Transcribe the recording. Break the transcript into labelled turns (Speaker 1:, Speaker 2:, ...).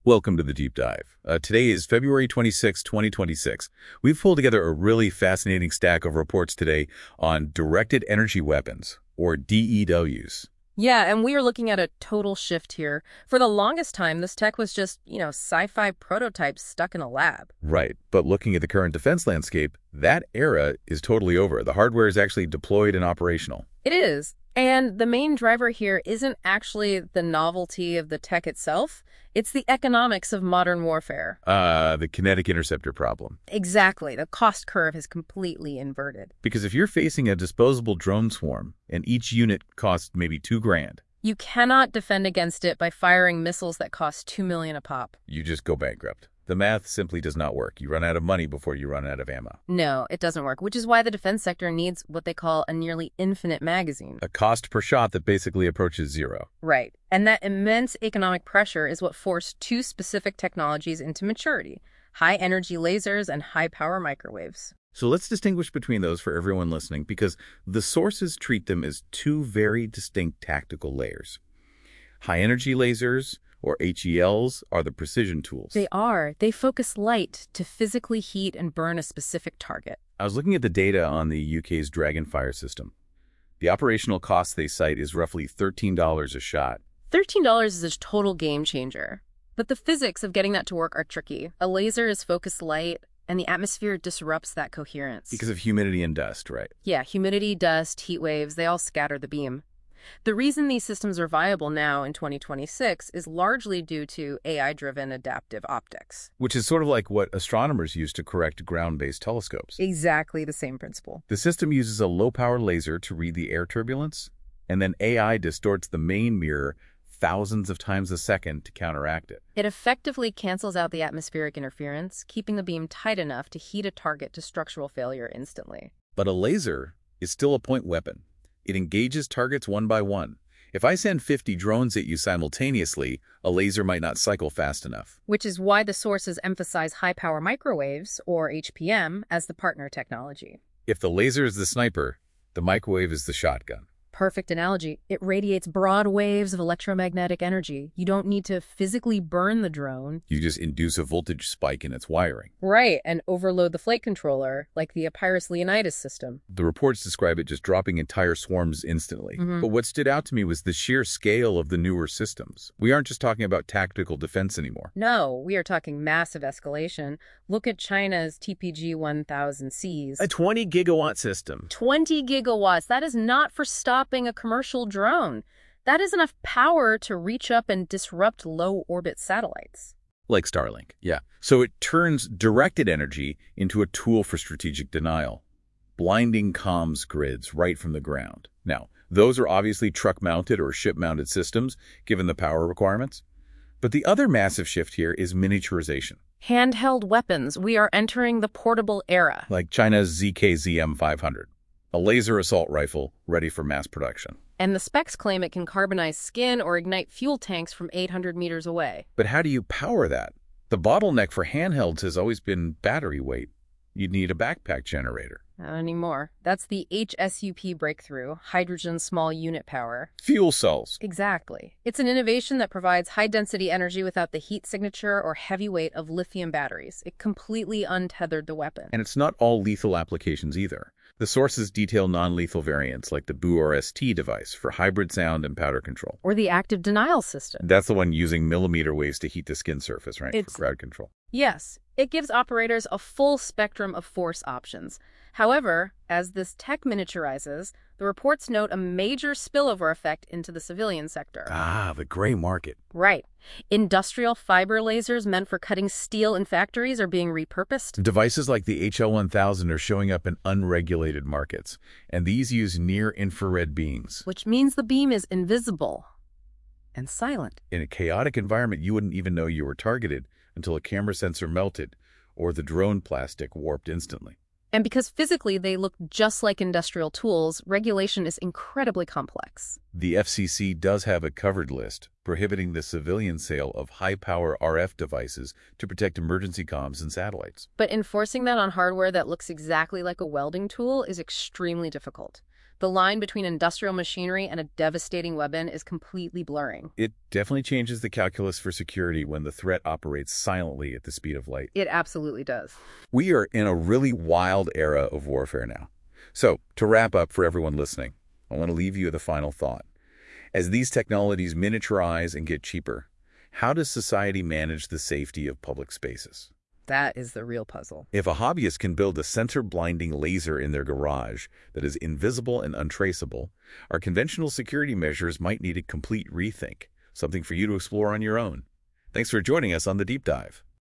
Speaker 1: Welcome to the Deep Dive. Today is February 26, 2026. We've pulled together a really fascinating stack of reports today on directed energy weapons, or DEWs.
Speaker 2: Yeah, and we are looking at a total shift here. For the longest time, this tech was just, sci-fi prototypes stuck in a lab.
Speaker 1: Right, but looking at the current defense landscape, that era is totally over. The hardware is actually deployed and operational.
Speaker 2: It is. And the main driver here isn't actually the novelty of the tech itself. It's the economics of modern warfare.
Speaker 1: The kinetic interceptor problem.
Speaker 2: Exactly. The cost curve is completely inverted.
Speaker 1: Because if you're facing a disposable drone swarm and each unit costs maybe $2,000,
Speaker 2: You cannot defend against it by firing missiles that cost $2 million a pop.
Speaker 1: you just go bankrupt. The math simply does not work. You run out of money before you run out of ammo.
Speaker 2: No, it doesn't work, which is why the defense sector needs what they call a nearly infinite magazine.
Speaker 1: A cost per shot that basically approaches zero.
Speaker 2: Right. And that immense economic pressure is what forced two specific technologies into maturity: high-energy lasers and high-power microwaves.
Speaker 1: So let's distinguish between those for everyone listening, because the sources treat them as two very distinct tactical layers. High-energy lasers, or HELs, are the precision tools.
Speaker 2: They are. They focus light to physically heat and burn a specific target.
Speaker 1: I was looking at the data on the UK's Dragonfire system. The operational cost they cite is roughly $13 a shot.
Speaker 2: $13 is a total game changer. But the physics of getting that to work are tricky. A laser is focused light, and the atmosphere disrupts that coherence.
Speaker 1: Because of humidity and dust, right?
Speaker 2: Yeah, humidity, dust, heat waves, they all scatter the beam. The reason these systems are viable now in 2026 is largely due to AI-driven adaptive optics.
Speaker 1: Which is sort of like what astronomers use to correct ground-based telescopes.
Speaker 2: Exactly the same principle.
Speaker 1: The system uses a low-power laser to read the air turbulence, and then AI distorts the main mirror thousands of times a second to counteract it.
Speaker 2: It effectively cancels out the atmospheric interference, keeping the beam tight enough to heat a target to structural failure instantly.
Speaker 1: But a laser is still a point weapon. It engages targets one by one. If I send 50 drones at you simultaneously, a laser might not cycle fast enough.
Speaker 2: Which is why the sources emphasize high-power microwaves, or HPM, as the partner technology.
Speaker 1: If the laser is the sniper, the microwave is the shotgun.
Speaker 2: Perfect analogy. It radiates broad waves of electromagnetic energy. You don't need to physically burn the drone.
Speaker 1: You just induce a voltage spike in its wiring.
Speaker 2: Right, and overload the flight controller, like the Epirus Leonidas system.
Speaker 1: The reports describe it just dropping entire swarms instantly. But what stood out to me was the sheer scale of the newer systems. We aren't just talking about tactical defense anymore.
Speaker 2: No, we are talking massive escalation. Look at China's TPG-1000Cs.
Speaker 3: A 20-gigawatt system.
Speaker 2: 20 gigawatts. That is not for stopping a commercial drone. That is enough power to reach up and disrupt low-orbit satellites.
Speaker 1: Like Starlink, yeah. So it turns directed energy into a tool for strategic denial. Blinding comms grids right from the ground. Now, those are obviously truck-mounted or ship-mounted systems, given the power requirements. But the other massive shift here is miniaturization.
Speaker 2: Handheld weapons. We are entering the portable era.
Speaker 1: Like China's ZKZM500. A laser assault rifle ready for mass production.
Speaker 2: And the specs claim it can carbonize skin or ignite fuel tanks from 800 meters away.
Speaker 1: But how do you power that? The bottleneck for handhelds has always been battery weight. You'd need a backpack generator.
Speaker 2: Not anymore. That's the HSUP breakthrough, hydrogen small unit power.
Speaker 1: Fuel cells.
Speaker 2: Exactly. It's an innovation that provides high-density energy without the heat signature or heavy weight of lithium batteries. It completely untethered the weapon.
Speaker 1: And it's not all lethal applications either. The sources detail non-lethal variants like the BU-RST device for hybrid sound and powder control.
Speaker 2: Or the active denial system.
Speaker 1: That's the one using millimeter waves to heat the skin surface, right?
Speaker 2: It's-
Speaker 1: For crowd control.
Speaker 2: Yes, it gives operators a full spectrum of force options. However, as this tech miniaturizes, the reports note a major spillover effect into the civilian sector.
Speaker 1: Ah, the gray market.
Speaker 2: Right. Industrial fiber lasers meant for cutting steel in factories are being repurposed.
Speaker 1: Devices like the HL1000 are showing up in unregulated markets, and these use near-infrared beams.
Speaker 2: Which means the beam is invisible and silent.
Speaker 1: In a chaotic environment, you wouldn't even know you were targeted until a camera sensor melted or the drone plastic warped instantly.
Speaker 2: And because physically they look just like industrial tools, regulation is incredibly complex.
Speaker 1: The FCC does have a covered list prohibiting the civilian sale of high-power RF devices to protect emergency comms and satellites.
Speaker 2: But enforcing that on hardware that looks exactly like a welding tool is extremely difficult. The line between industrial machinery and a devastating weapon is completely blurring.
Speaker 1: It definitely changes the calculus for security when the threat operates silently at the speed of light.
Speaker 2: It absolutely does.
Speaker 1: We are in a really wild era of warfare now. So, to wrap up for everyone listening, I want to leave you with a final thought. As these technologies miniaturize and get cheaper, how does society manage the safety of public spaces?
Speaker 2: That is the real puzzle.
Speaker 1: If a hobbyist can build a center-blinding laser in their garage that is invisible and untraceable, our conventional security measures might need a complete rethink, something for you to explore on your own. Thanks for joining us on The Deep Dive.